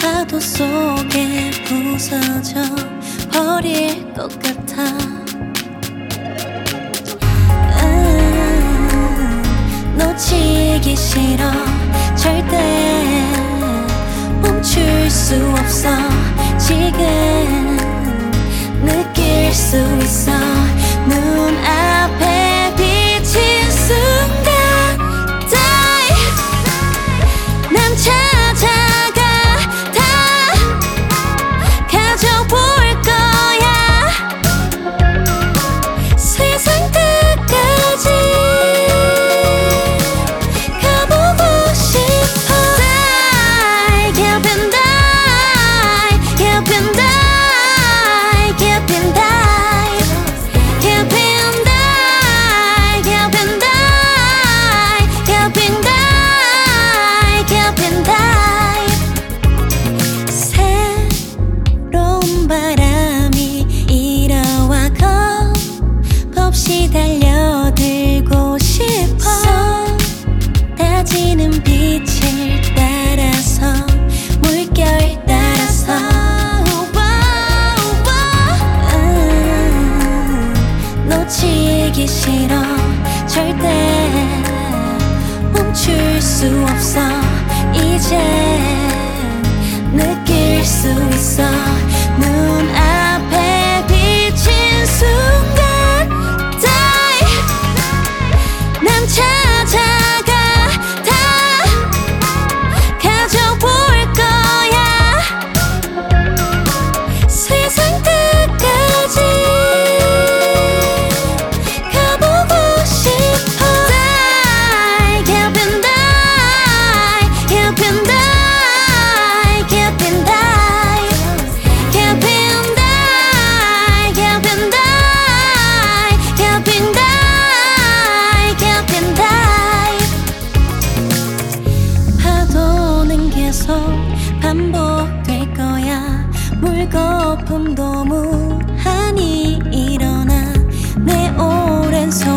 파도 속에 부서져 버릴 것 같아. 놓치기 싫어. 절대 멈출 수 없어. 지금 느낄 수 있어. 눈앞에 비친 순간 Die. 난 찾아가 다 가져볼 거야. 세상 끝까지 가보고 싶어. Die, get and die, get and die, get and die, get and die, get and die, get and die, get and die. 새로운 바람이 일어와 겁없이 달려들고 싶어. 쏟아지는 빛을 따라서 물결 따라서 놓치기 싫어. 절대 멈출 수 없어. 이제 느낄 수 있어. 눈앞에 비친 순간 Die. 난 찾아가 다 가져볼 거야. 세상 끝까지 가보고 싶어. Die, get and die, get and die, get and die, get and die, get and die, get and die, get and die. 파도는 계속 반복될 거야. 물거품도 무한히 일어나. 내 오랜 손